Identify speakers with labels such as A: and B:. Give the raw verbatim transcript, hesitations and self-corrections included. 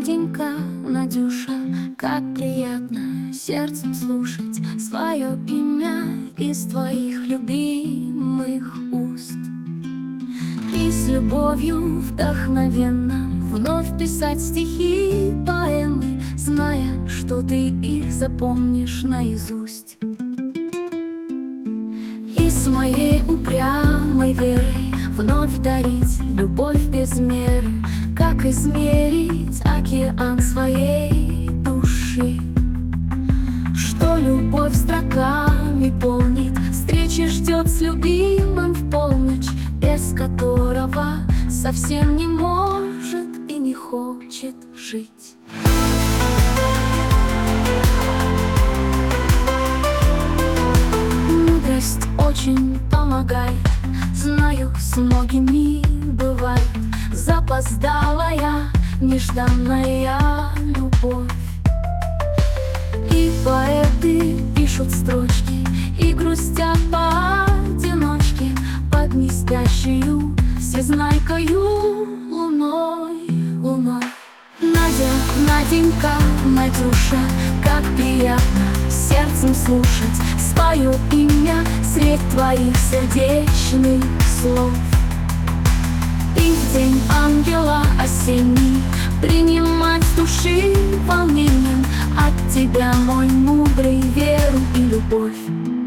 A: Наденька, Надюша, как приятно сердцем слушать свое имя из твоих любимых уст. И с любовью вдохновенно вновь писать стихи, поэмы, зная, что ты их запомнишь наизусть. И с моей упрямой верой вновь дарить любовь без меры, как измерить океан своей души. Что любовь строками полнит, встречи ждет с любимым в полночь, без которого совсем не может и не хочет жить. Мудрость очень помогает, знаю, с многими бывает запоздалая, нежданная любовь. И поэты пишут строчки и грустят поодиночке под неспящую всезнайкою луной, луной. Надя, Наденька, Надюша, как приятно сердцем слушать свое имя средь твоих сердечных слов. И в день ангела осенний принимать с души волнением от тебя, мой мудрый, веру и любовь.